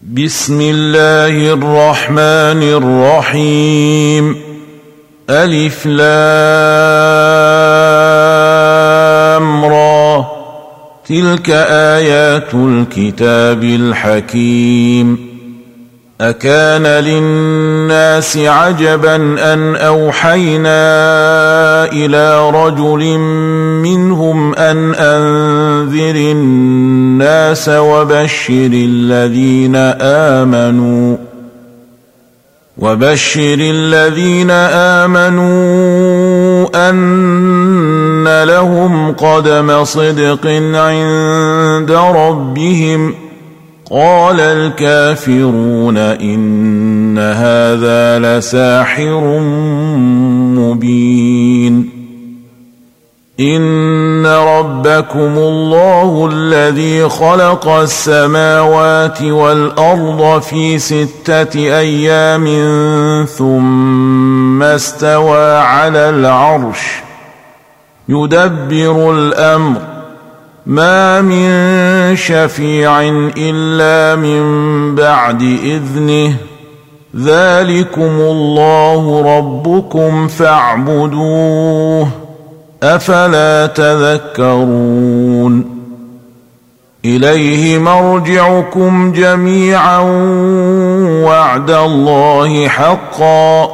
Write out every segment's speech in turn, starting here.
بسم الله الرحمن الرحيم. ألف لام را، تلك آيات الكتاب الحكيم. أكان للناس عجبا أن أوحينا إلى رجل منهم أن أنذر الناس وبشر الذين آمنوا أن لهم قدم صدق عند ربهم. قال الكافرون إن هذا لساحر مبين. إن ربكم الله الذي خلق السماوات والأرض في 6 أيام ثم استوى على العرش يدبر الأمر، ما من شفيع إلا من بعد إذنه، ذلكم الله ربكم فاعبدوه، أفلا تذكرون. إليه مرجعكم جميعا وعد الله حقا،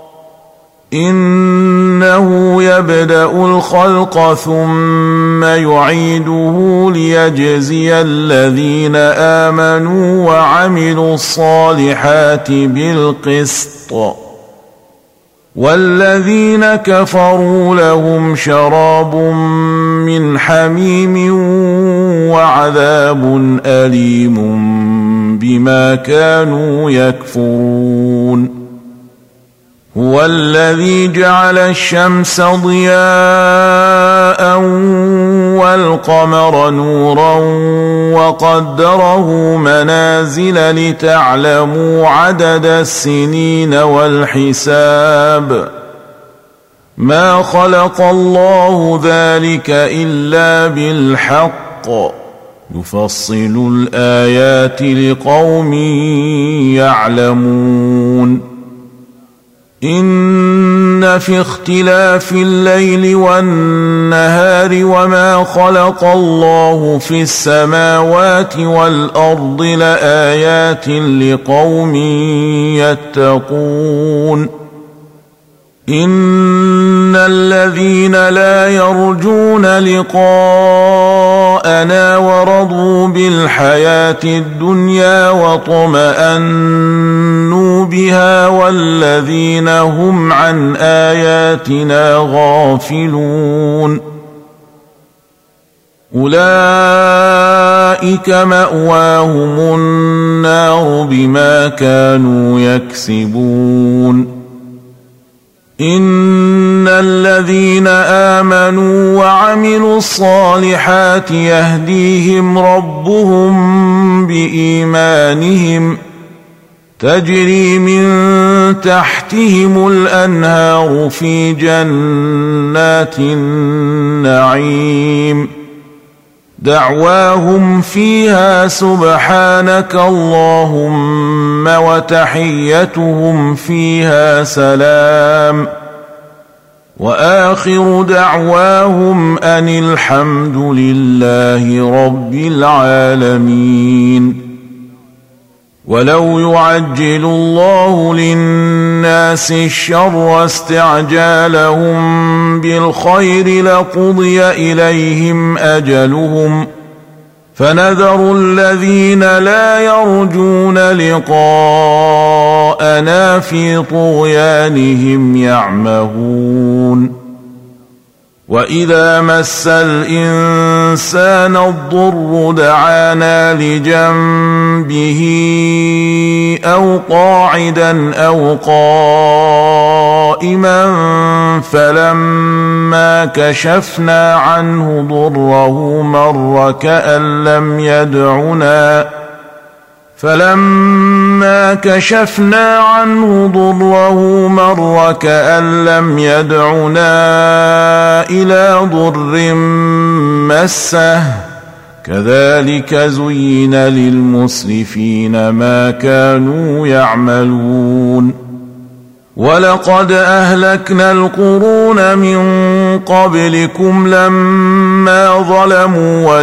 إنه يبدأ الخلق ثم يعيده ليجزي الذين آمنوا وعملوا الصالحات بالقسط، والذين كفروا لهم شراب من حميم وعذاب أليم بما كانوا يكفرون. هو الذي جعل الشمس ضياء والقمر نورا وقدره منازل لتعلموا عدد السنين والحساب، ما خلق الله ذلك إلا بالحق، يفصل الآيات لقوم يعلمون. إن في اختلاف الليل والنهار وما خلق الله في السماوات والأرض لآيات لقوم يتقون. إن الذين لا يرجون لقاءنا ورضوا بالحياة الدنيا واطمأنوا بها والذين هم عن آياتنا غافلون أولئك مأواهم النار بما كانوا يكسبون. إن الذين آمنوا وعملوا الصالحات يهديهم ربهم بإيمانهم، تجري من تحتهم الأنهار في جنات النعيم، دعواهم فيها سبحانك اللهم وتحيتهم فيها سلام، وآخر دعواهم أن الحمد لله رب العالمين. ولو يعجل الله للناس الشر استعجالهم بالخير لقضي إليهم أجلهم، فنذر الذين لا يرجون لقاءنا في طغيانهم يعمهون. وإذا مس الإنسان الضر دعانا لجنبه أو قاعدا أو قائما فلما كشفنا عنه ضره مر كأن لم يدعنا إلى ضر مسه كذلك زين للمسرفين ما كانوا يعملون ولقد أهلكنا القرون من قبلكم لما ظلموا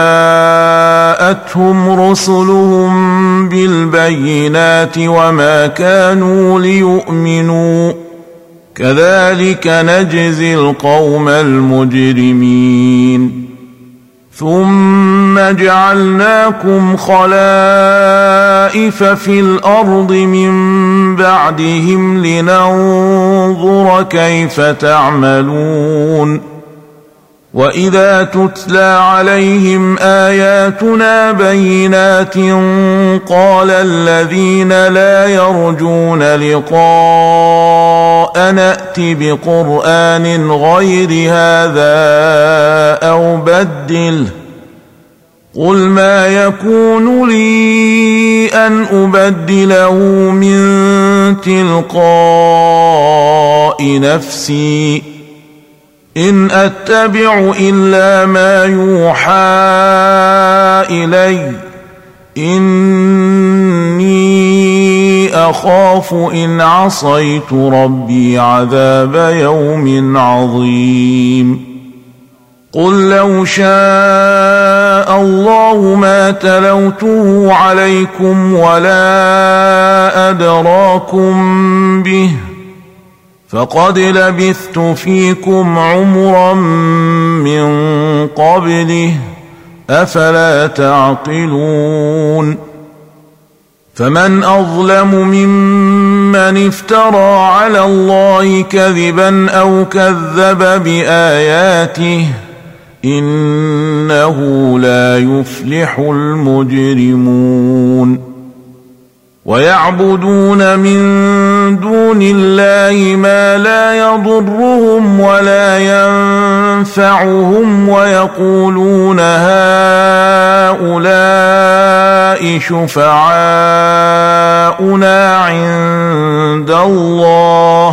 وجاءتهم رسلهم بالبينات وما كانوا ليؤمنوا كذلك نجزي القوم المجرمين ثم جعلناكم خلائف في الأرض من بعدهم لننظر كيف تعملون وإذا تتلى عليهم آياتنا بينات قال الذين لا يرجون لقاء نأت بقرآن غير هذا أو بدله قل ما يكون لي أن أبدله من تلقاء نفسي إن أتبع إلا ما يوحى إلي إني أخاف إن عصيت ربي عذاب يوم عظيم قل لو شاء الله ما تلوته عليكم ولا أدراكم به فقد لبثت فيكم عمرا من قبله أفلا تعقلون فمن أظلم ممن افترى على الله كذبا أو كذب بآياته إنه لا يفلح المجرمون ويعبدون من دون الله ما لا يضرهم ولا ينفعهم ويقولون هؤلاء شفعاؤنا عند الله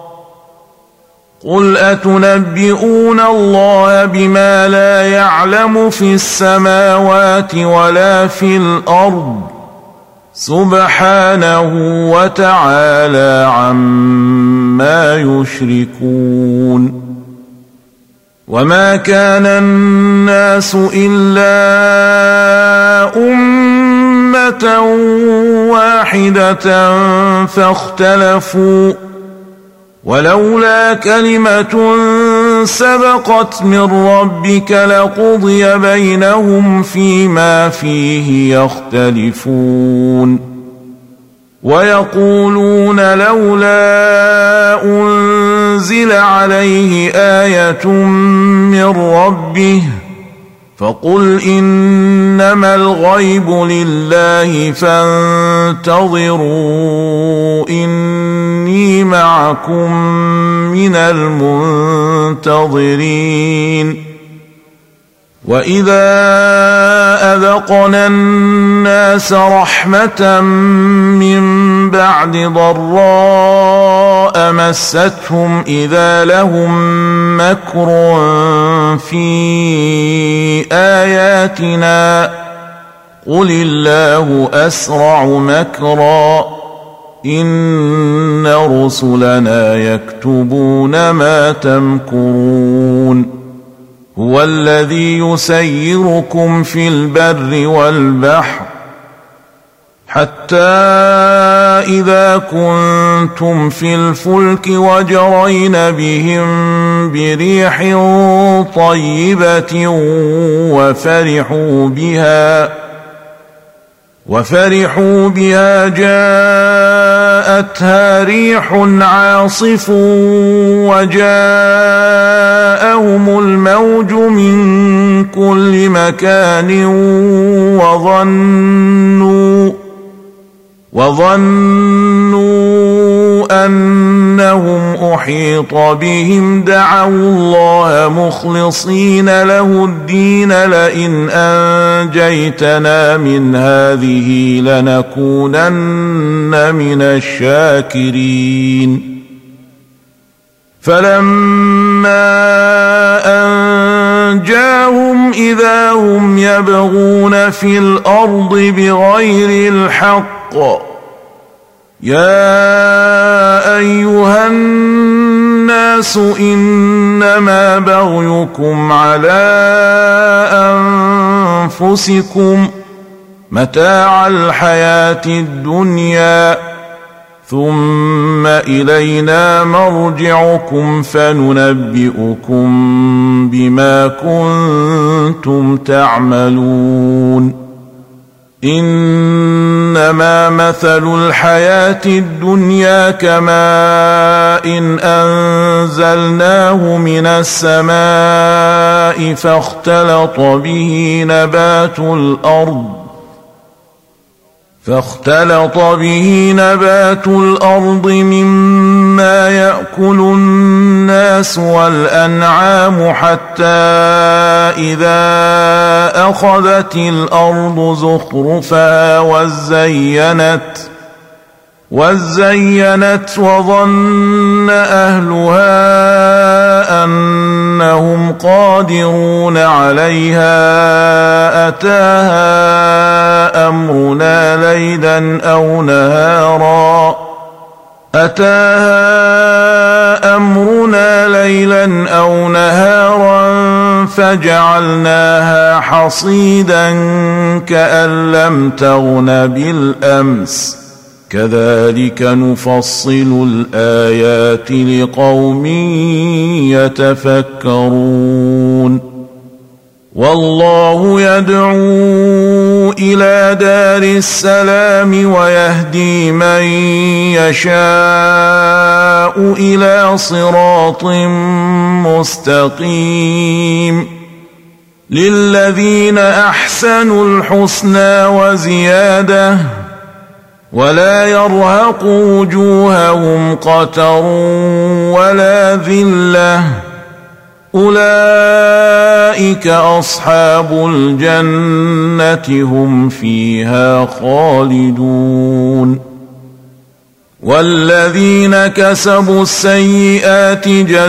قل أتنبئون الله بما لا يعلم في السماوات ولا في الأرض سبحانه وتعالى عما يشركون وما كان الناس إلا أمة واحدة فاختلفوا ولولا كلمة سبقت من ربك لقضي بينهم فيما فيه يختلفون ويقولون لولا أنزل عليه آية من ربه فقل إنما الغيب لله فانتظروا إني معكم من المنتظرين وإذا أذقنا الناس رحمة من بعد ضراء مستهم إذا لهم مكر في آياتنا قل الله أسرع مكرا إن رسلنا يكتبون ما تمكرون هو الذي يسيركم في البر والبحر حتى إذا كنتم في الفلك وجرين بهم بريح طيبة وفرحوا بها جاءتها ريح عاصف وجاءهم الموج من كل مكان وظنوا أنهم أحيط بهم دعوا الله مخلصين له الدين لئن أنجيتنا من هذه لنكونن من الشاكرين فلما أنجاهم إذا هم يبغون في الأرض بغير الحق يا أيها الناس إنما بغيكم على أنفسكم متاع الحياة الدنيا ثم إلينا مرجعكم فننبئكم بما كنتم تعملون إنما مثل الحياة الدنيا كماء إن أنزلناه من السماء فاختلط به نبات الأرض مما يأكل الناس والأنعام حتى إذا أخذت الأرض زخرفها وزينت وظن أهلها أنهم قادرون عليها أتاها أمرنا ليلا أو نهارا فجعلناها حصيدا كأن لم تغن بالأمس كذلك نفصل الآيات لقوم يتفكرون والله يدعو إلى دار السلام ويهدي من يشاء إلى صراط مستقيم للذين أحسنوا الحسنى وزيادة ولا يرهق وجوههم قتر ولا ذلة أولئك أصحاب الجنة هم فيها خالدون والذين كسبوا السيئات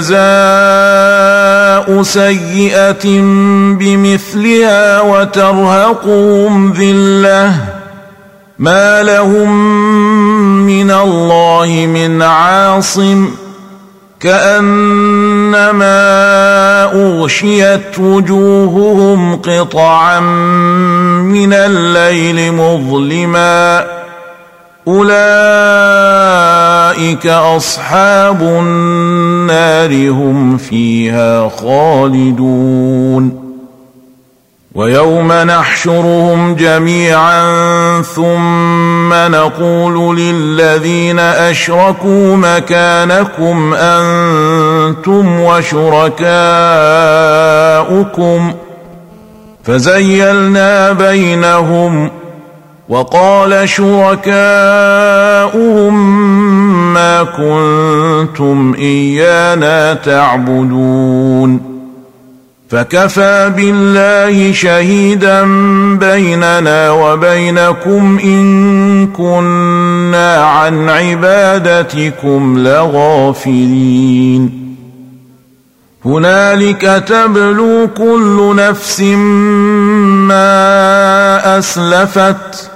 جزاء سيئة بمثلها وترهقهم ذلة ما لهم من الله من عاصم كأنما أغشيت وجوههم قطعا من الليل مظلما أولئك أصحاب النار هم فيها خالدون ويوم نحشرهم جميعا ثم نقول للذين أشركوا مكانكم أنتم وشركاؤكم فزيلنا بينهم وقال شركاؤهم ما كنتم إيانا تعبدون فكفى بالله شهيدا بيننا وبينكم إن كنا عن عبادتكم لغافلين هنالك تبلو كل نفس ما أسلفت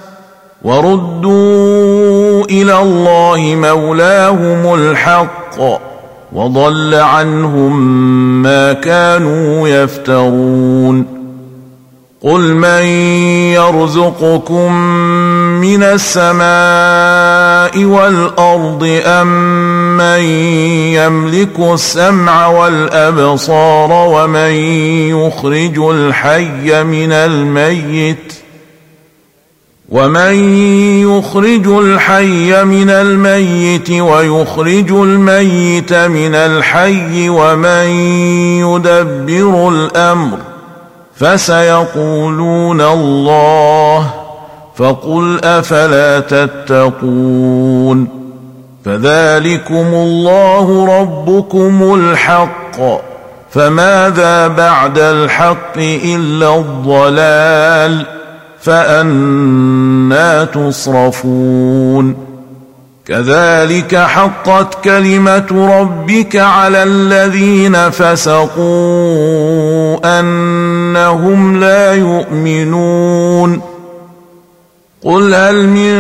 وردوا إلى الله مولاهم الحق وضل عنهم ما كانوا يفترون قل من يرزقكم من السماء والأرض أم من يملك السمع والأبصار ومن يخرج الحي من الميت ويخرج الميت من الحي ومن يدبر الأمر فسيقولون الله فقل أفلا تتقون فذلكم الله ربكم الحق فماذا بعد الحق إلا الضلال فأنى تصرفون كذلك حقت كلمة ربك على الذين فسقوا أنهم لا يؤمنون قل هل من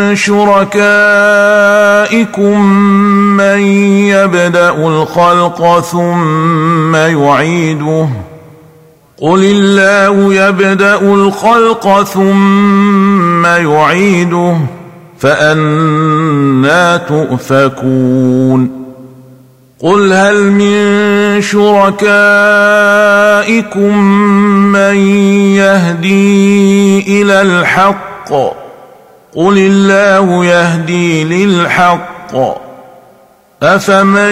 شركائكم من يبدأ الخلق ثم يعيده قل الله يبدأ الخلق ثم يعيده فأنى تؤفكون قل هل من شركائكم من يهدي إلى الحق قل الله يهدي للحق أفمن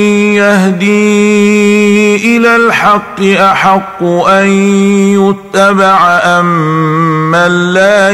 يهدي إلى الحق أحق أن يتبع أم من لا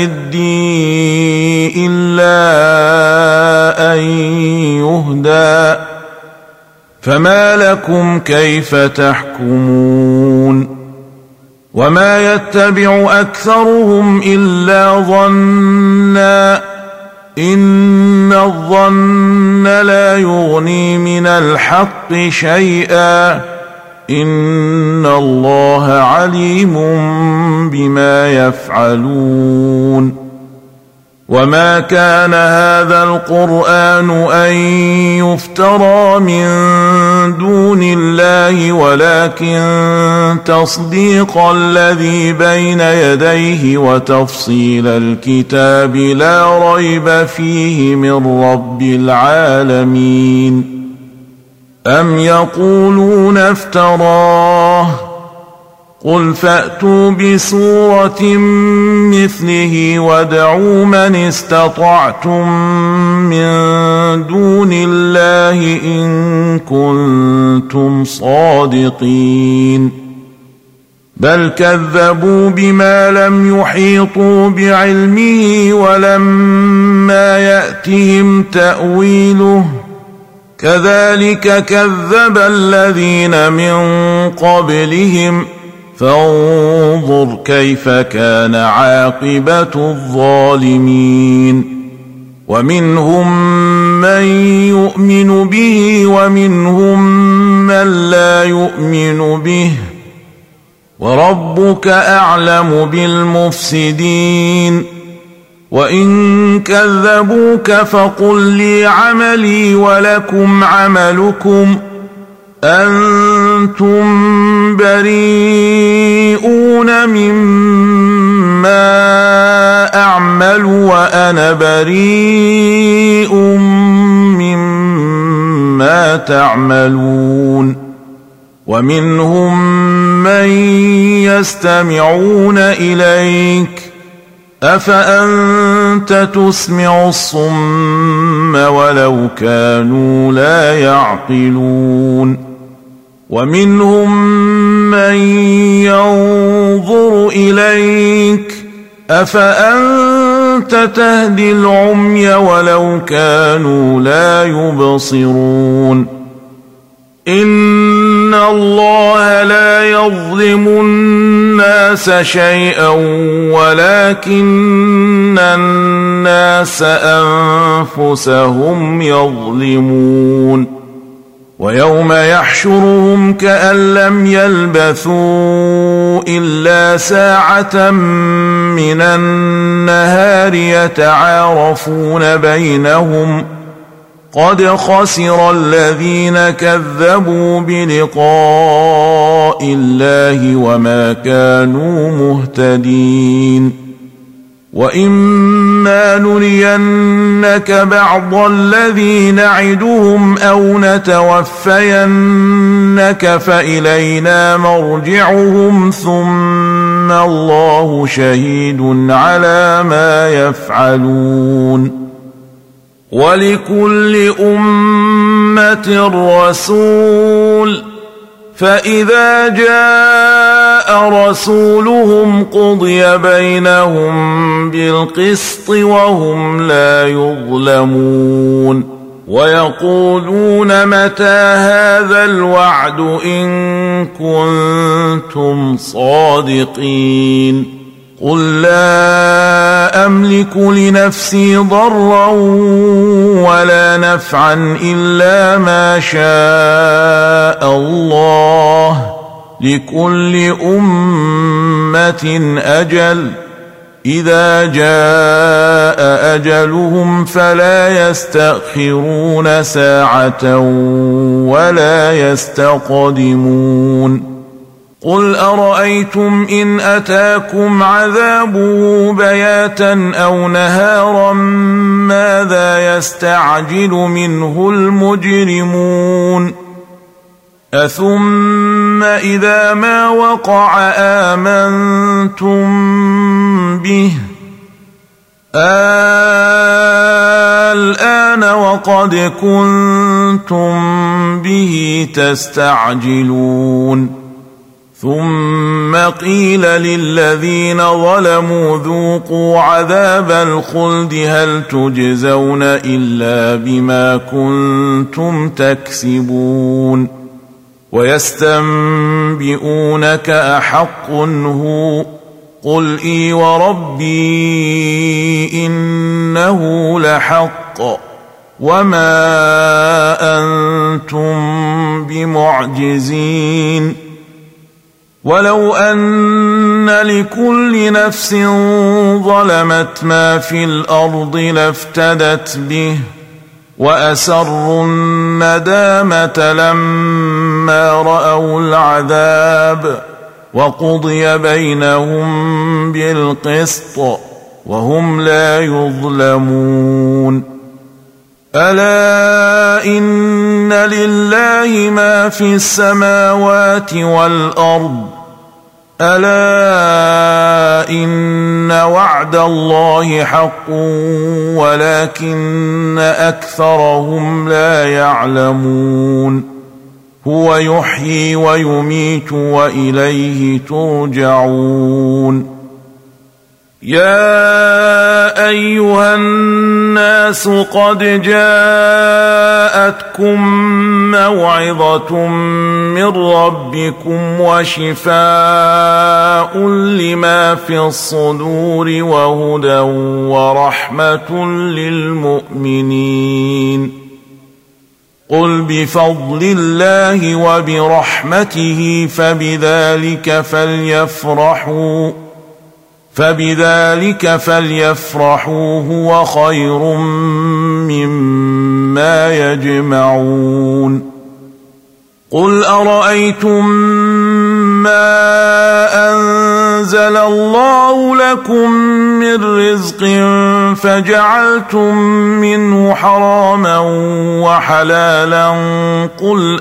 يهدي إلا أن يهدى فما لكم كيف تحكمون وما يتبع أكثرهم إلا ظنا إن الظن لا يغني من الحق شيئا إن الله عليم بما يفعلون وما كان هذا القرآن أن يفترى من دون الله ولكن تصديق الذي بين يديه وتفصيل الكتاب لا ريب فيه من رب العالمين أم يقولون افتراه قل فأتوا بسورة مثله وادعوا من استطعتم من دون الله إن كنتم صادقين بل كذبوا بما لم يحيطوا بعلمه ولما يأتهم تأويله كذلك كذب الذين من قبلهم فانظر كيف كان عاقبة الظالمين ومنهم من يؤمن به ومنهم من لا يؤمن به وربك أعلم بالمفسدين وإن كذبوك فقل لي عملي ولكم عملكم أنتم بريئون مما أعمل وأنا بريء مما تعملون ومنهم من يستمعون إليك أفأنت تسمع الصم ولو كانوا لا يعقلون ومنهم من ينظر إليك أفأنت تهدي العمي ولو كانوا لا يبصرون إن الله لا يظلم الناس شيئا ولكن الناس أنفسهم يظلمون ويوم يحشرهم كأن لم يلبثوا إلا ساعة من النهار يتعارفون بينهم قد خسر الذين كذبوا بلقاء الله وما كانوا مهتدين وإما نرينك بعض الذي نعدهم أو نتوفينك فإلينا مرجعهم ثم الله شهيد على ما يفعلون ولكل أمة رسول فإذا جاء رسولهم قضي بينهم بالقسط وهم لا يظلمون ويقولون متى هذا الوعد إن كنتم صادقين قل لا أملك لنفسي ضرا ولا نفعا إلا ما شاء الله، لكل أمة أجل، إذا جاء أجلهم فلا يستأخرون ساعة ولا يستقدمون. قل أرأيتم إن أتاكم عذابه بياتا أو نهارا ماذا يستعجل منه المجرمون؟ أثم إذا ما وقع آمنتم به؟ الآن وقد كنتم به تستعجلون. ثم قيل للذين ظلموا ذوقوا عذاب الخلد هل تجزون إلا بما كنتم تكسبون. ويستنبئونك أحق هو؟ قل إي وربي إنه لحق وما أنتم بمعجزين. ولو أن لكل نفس ظلمت ما في الأرض لافتدت به وأسروا الندامة لما رأوا العذاب وقضي بينهم بالقسط وهم لا يظلمون. ألا إن لله ما في السماوات والأرض، ألا إن وعد الله حق ولكن أكثرهم لا يعلمون. هو يحيي ويميت وإليه ترجعون. يا أيها الناس قد جاءتكم موعظة من ربكم وشفاء لما في الصدور وهدى ورحمة للمؤمنين. قل بفضل الله وبرحمته فبذلك فليفرحوا هو خير مما يجمعون. قل أرأيتم ما أنزل الله لكم من رزق فجعلتم منه حراما وحلالا قل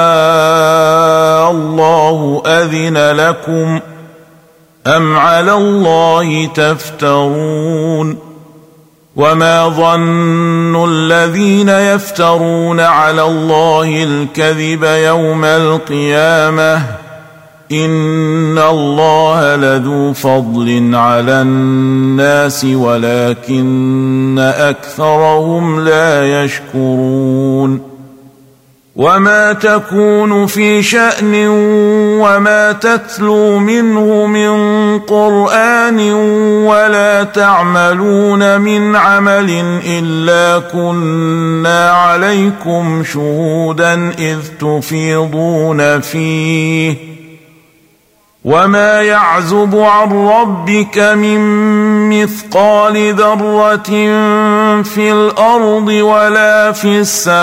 الله أذن لكم أم على الله تفترون؟ وما ظن الذين يفترون على الله الكذب يوم القيامة إن الله لذو فضل على الناس ولكن أكثرهم لا يشكرون. وما تكون في شأن وما تتلو منه من قرآن ولا تعملون من عمل إلا كنا عليكم شهودا إذ تفيضون فيه وما يعزب عن ربك من مثقال ذرة في الأرض ولا في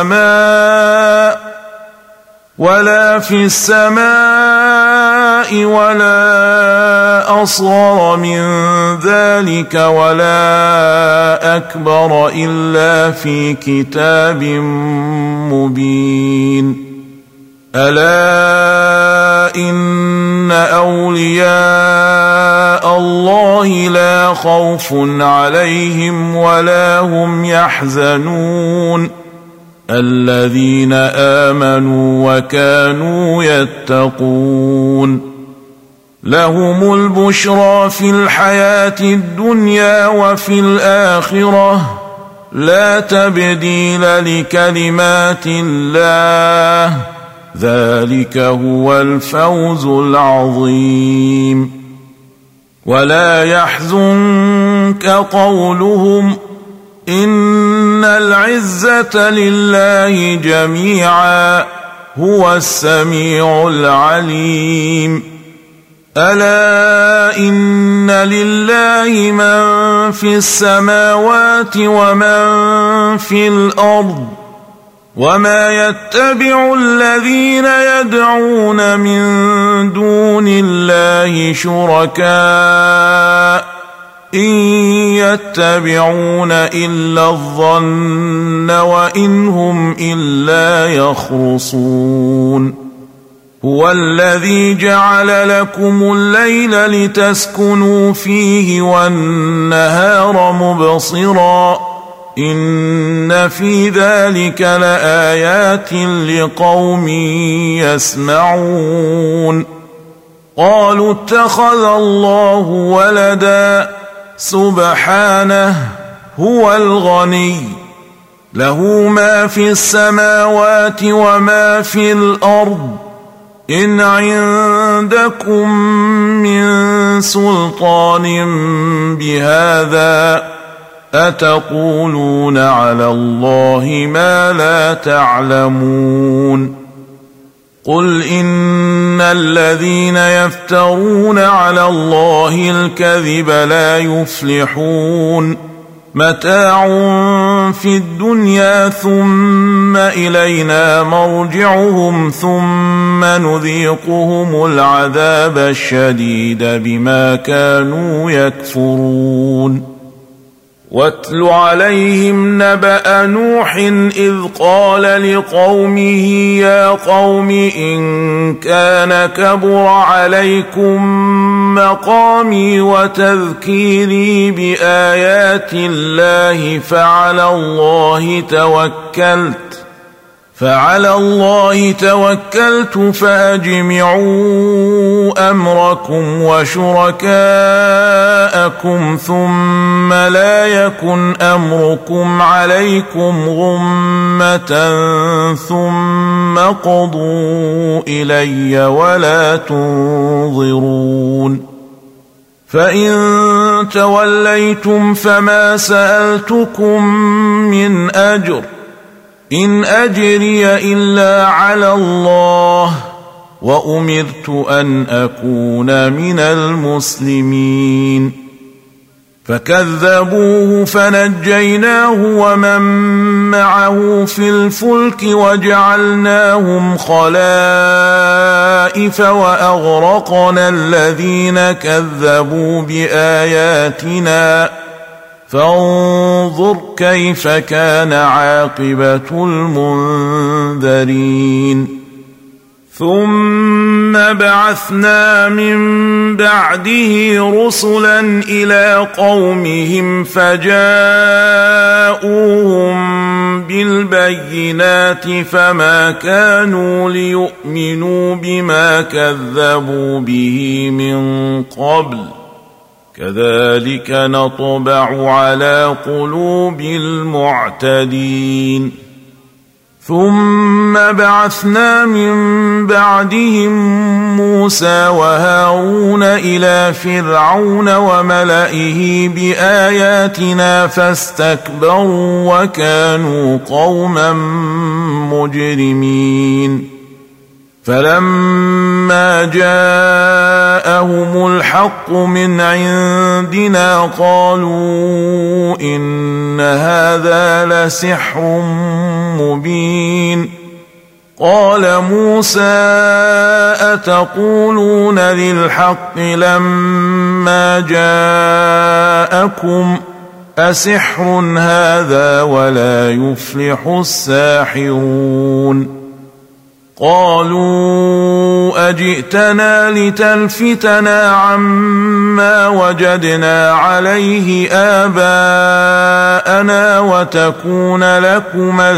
السماء ولا أصغر من ذلك ولا أكبر إلا في كتاب مبين. ألا إن أولياء الله لا خوف عليهم ولا هم يحزنون الذين آمنوا وكانوا يتقون. لهم البشرى في الحياة الدنيا وفي الآخرة لا تبديل لكلمات الله ذلك هو الفوز العظيم. ولا يحزنك قولهم إن العزة لله جميعا هو السميع العليم ألا إن لله من في السماوات ومن في الأرض وما يتبع الذين يدعون من دون الله شركاء إن يتبعون إلا الظن وإن هم إلا يخرصون هو الذي جعل لكم الليل لتسكنوا فيه والنهار مبصرا إن في ذلك لآيات لقوم يسمعون قالوا اتخذ الله ولدا سبحانه هو الغني له ما في السماوات وما في الأرض إن عندكم من سلطان بهذا أتقولون على الله ما لا تعلمون قل إن الذين يفترون على الله الكذب لا يفلحون متاع في الدنيا ثم إلينا مرجعهم ثم نذيقهم العذاب الشديد بما كانوا يكفرون واتل عليهم نبأ نوح إذ قال لقومه يا قوم إن كان كبر عليكم مقامي وتذكيري بآيات الله فعلى الله توكلت فأجمعوا أمركم وشركاءكم ثم لا يكن أمركم عليكم غمة ثم قضوا إلي ولا تنظرون فإن توليتم فما سألتكم من أجر إن أجري إلا على الله وأمرت أن أكون من المسلمين فكذبوه فنجيناه ومن معه في الفلك وجعلناهم خلائف وأغرقنا الذين كذبوا بآياتنا فانظر كيف كان عاقبة المنذرين ثم بعثنا من بعده رسلا إلى قومهم فجاءوهم بالبينات فما كانوا ليؤمنوا بما كذبوا به من قبل كذلك نطبع على قلوب المعتدين ثم بعثنا من بعدهم موسى وهارون إلى فرعون وملئه بآياتنا فاستكبروا وكانوا قوما مجرمين فلما جاءهم الحق من عندنا قالوا إن هذا لسحر مبين قال موسى أتقولون للحق لما جاءكم أسحر هذا ولا يفلح الساحرون قالوا أجئتنا لتلفتنا عما وجدنا عليه آباءنا وتكون لكما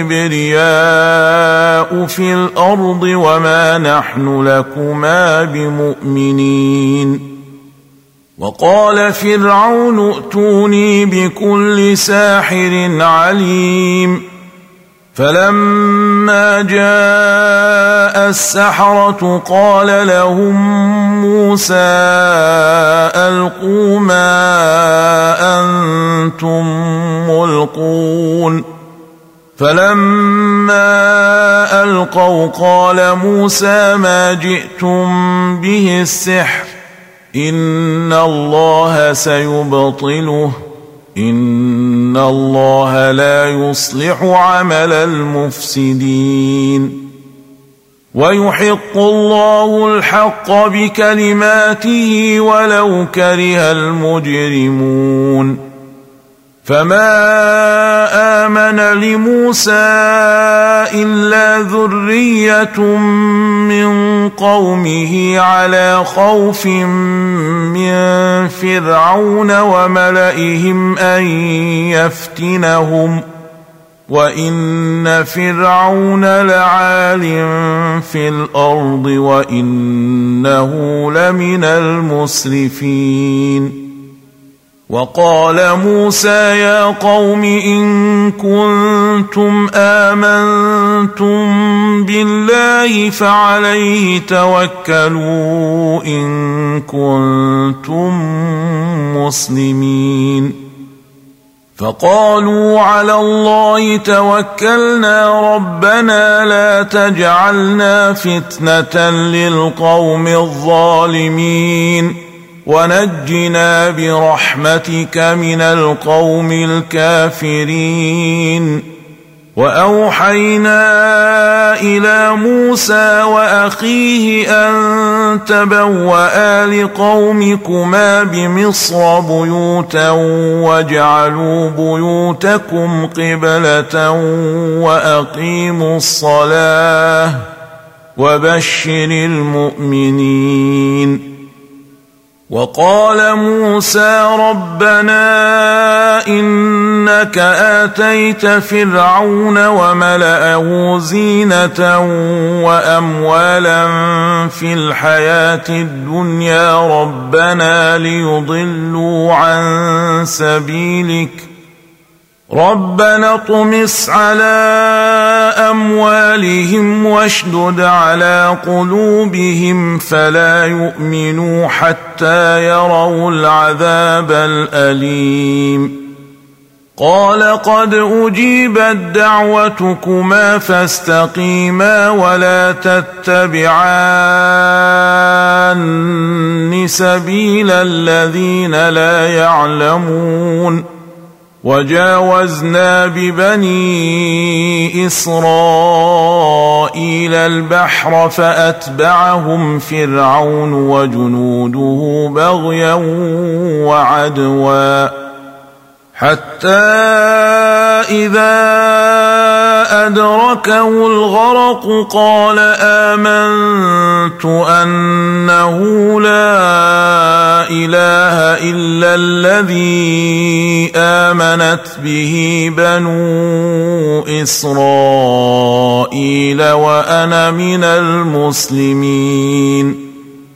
الكبرياء في الأرض وما نحن لكما بمؤمنين وقال فرعون ائتوني بكل ساحر عليم فلما جاء السحرة قال لهم موسى ألقوا ما أنتم ملقون فلما ألقوا قال موسى ما جئتم به السحر إن الله سيبطله إن الله لا يصلح عمل المفسدين ويحق الله الحق بكلماته ولو كره المجرمون فما آمن لموسى إلا ذرية من قومه على خوف من فرعون وملئهم أن يفتنهم وإن فرعون لعال في الأرض وإنه لمن المسرفين وقال موسى يا قوم إن كنتم آمنتم بالله فعليه توكلوا إن كنتم مسلمين فقالوا على الله توكلنا ربنا لا تجعلنا فتنة للقوم الظالمين ونجنا برحمتك من القوم الكافرين وأوحينا إلى موسى وأخيه أن تبوأ لقومكما بمصر بيوتا واجعلوا بيوتكم قبلة وأقيموا الصلاة وبشر المؤمنين وقال موسى ربنا إنك آتيت فرعون وملأه زينة وأموالا في الحياة الدنيا ربنا ليضلوا عن سبيلك ربنا اطمس على أموالهم واشدد على قلوبهم فلا يؤمنوا حتى يروا العذاب الأليم قال قد أجيبت دعوتكما فاستقيما ولا تتبعان سبيل الذين لا يعلمون وجاوزنا ببني إسرائيل البحر فأتبعهم فرعون وجنوده بغيا وعدوا حتى إذا أدركه الغرق قال آمنت أنه لا إله إلا الذي آمنت به بنو إسرائيل وأنا من المسلمين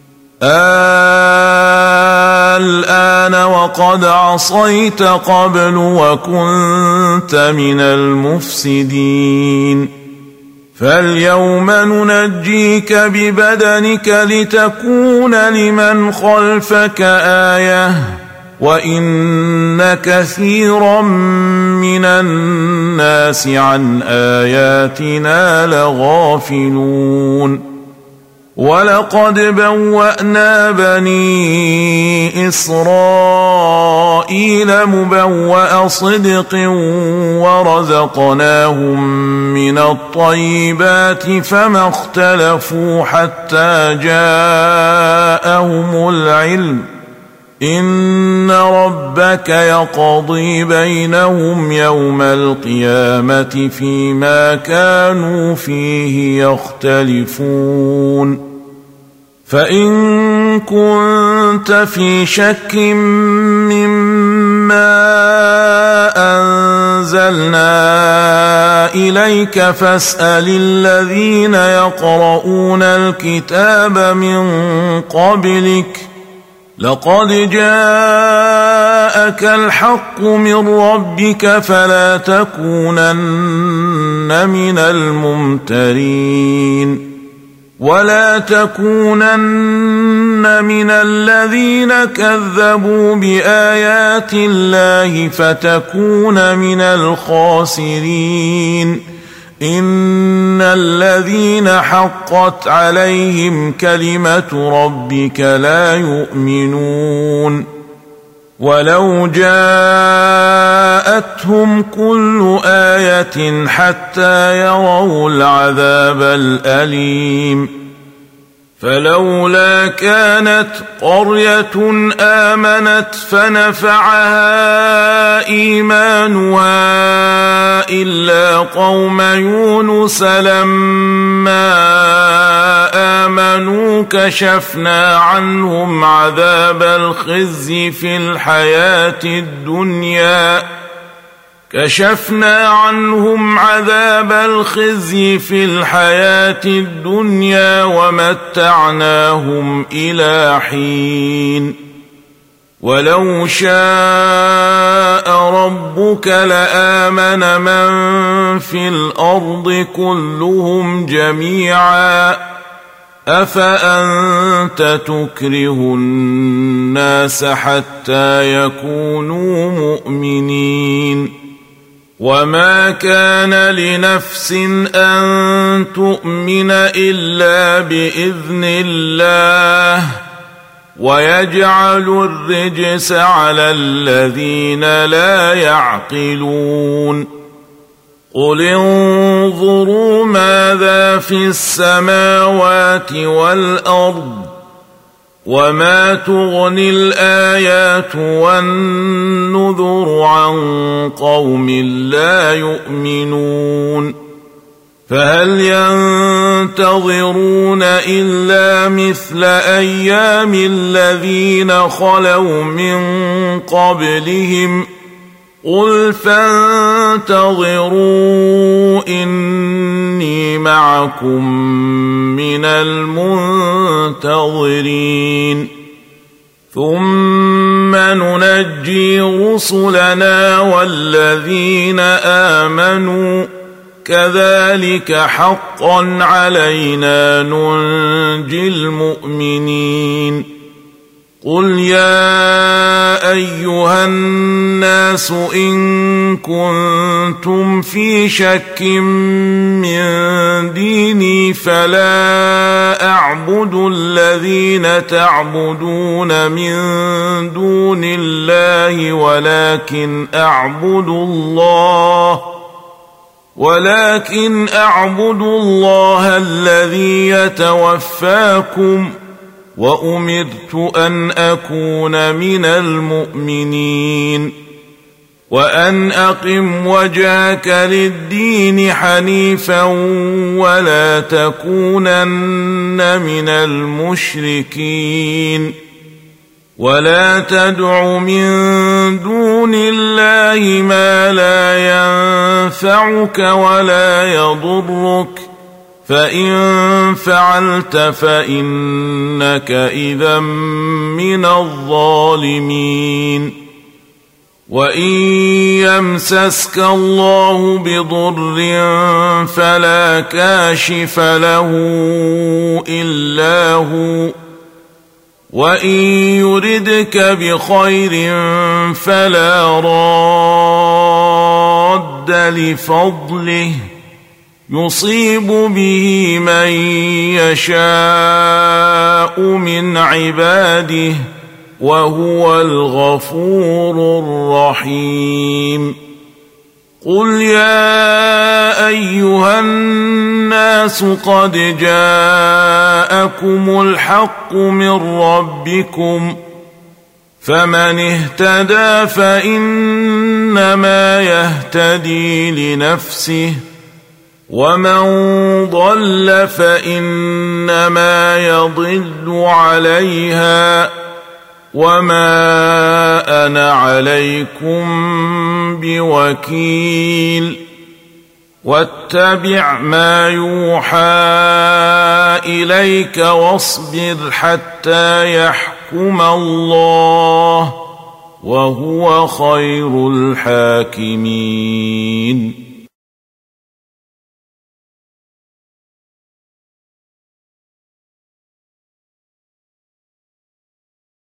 الآن وقد عصيت قبل وكنت من المفسدين فاليوم ننجيك ببدنك لتكون لمن خلفك آية وإن كثيرا من الناس عن آياتنا لغافلون ولقد بوأنا بني إسرائيل مبوأ صدق ورزقناهم من الطيبات فما اختلفوا حتى جاءهم العلم إن ربك يقضي بينهم يوم القيامة فيما كانوا فيه يختلفون فإن كنت في شك مما أنزلنا إليك فاسأل الذين يقرؤون الكتاب من قبلك لقد جاءك الحق من ربك فلا تكونن من الممترين ولا تكونن من الذين كذبوا بآيات الله فتكون من الخاسرين إن الذين حقت عليهم كلمة ربك لا يؤمنون ولو جاءتهم كل آية حتى يروا العذاب الأليم فلولا كانت قرية آمنت فنفعها إيمانها إلا قوم يونس لما آمنوا كشفنا عنهم عذاب الخزي في الحياة الدنيا ومتعناهم إلى حين ولو شاء ربك لآمن من في الأرض كلهم جميعا أفأنت تكره الناس حتى يكونوا مؤمنين وما كان لنفس أن تؤمن إلا بإذن الله ويجعل الرجس على الذين لا يعقلون قل انظروا ماذا في السماوات والأرض وما تغني الآيات والنذر عن قوم لا يؤمنون فهل ينتظرون إلا مثل أيام الذين خلوا من قبلهم قل فانتظروا إني معكم من المنتظرين ثم ننجي رسلنا والذين آمنوا كذلك حقا علينا ننجي المؤمنين قل يا أيها الناس إن كنتم في شك من ديني فلا أعبد الذين تعبدون من دون الله ولكن أعبد الله الذي يتوفاكم وأمرت أن أكون من المؤمنين وأن أقم وجهك للدين حنيفا ولا تكونن من المشركين ولا تدع من دون الله ما لا ينفعك ولا يضرك فإن فعلت فإنك إذا من الظالمين وإن يمسسك الله بضر فلا كاشف له إلا هو وإن يردك بخير فلا راد لفضله يصيب به من يشاء من عباده وهو الغفور الرحيم قل يا أيها الناس قد جاءكم الحق من ربكم فمن اهتدى فإنما يهتدي لنفسه ومن ضل فإنما يضل عليها وما أنا عليكم بوكيل واتبع ما يوحى إليك واصبر حتى يحكم يحكم الله وهو خير الحاكمين.